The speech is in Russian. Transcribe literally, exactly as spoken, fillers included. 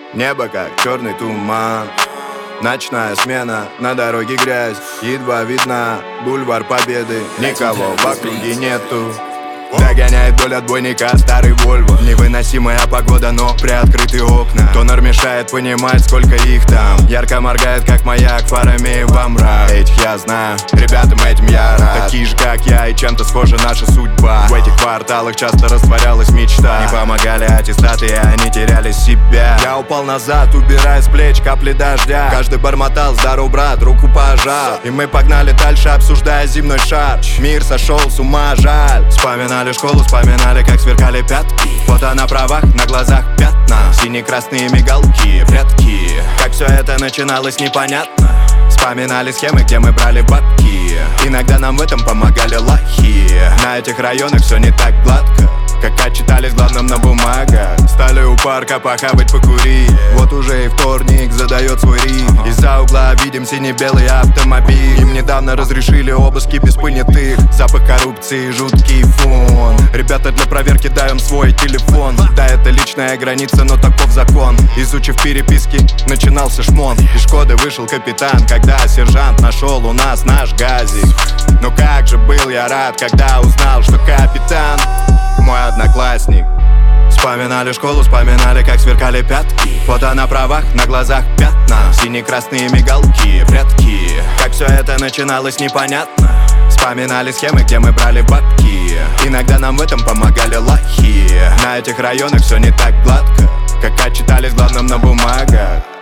Небо как черный туман, ночная смена, на дороге грязь, едва видна, бульвар Победы. Никого в округе нету. Догоняет вдоль отбойника старый Вольво. Невыносимая погода, но приоткрыты окна. Тонер мешает понимать, сколько их там. Ярко моргает, как маяк, фарами во мрак. Этих я знаю, ребятам этим я рад. Такие же, как я, и чем-то схожа наша судьба. В этих кварталах часто растворялась мечта. Не помогали аттестаты, и они теряли себя. Я упал назад, убирая с плеч капли дождя. Каждый бормотал: здоров, брат, руку пожал. И мы погнали дальше, обсуждая земной шар. Мир сошел с ума, жаль. Вспоминаю школу, вспоминали, как сверкали пятки. Фото на правах, на глазах пятна. Сине-красные мигалки, прятки. Как все это начиналось, непонятно. Вспоминали схемы, где мы брали бабки. Иногда нам в этом помогали лохи. На этих районах все не так гладко, как отчитались главным на бумагах. Стали у парка похавать, покурить. Вот уже и вторник задает свой ритм. Из-за угла видим сине-белый автомобиль. Им недавно разрешили обыски без понятых. Запах коррупции, жуткий фон. Ребята для проверки даем свой телефон. Да, это личная граница, но таков закон. Изучив переписки, начинался шмон. Из Шкоды вышел капитан, когда сержант нашел у нас наш газик. Ну как же был я рад, когда узнал, что капитан мой одноклассник. Вспоминали школу, вспоминали, как сверкали пятки. Фото на правах, на глазах пятна. Сине-красные мигалки, прятки. Как все это начиналось, непонятно. Вспоминали схемы, где мы брали бабки. Иногда нам в этом помогали лохи. На этих районах все не так гладко, как отчитались главным на бумагах.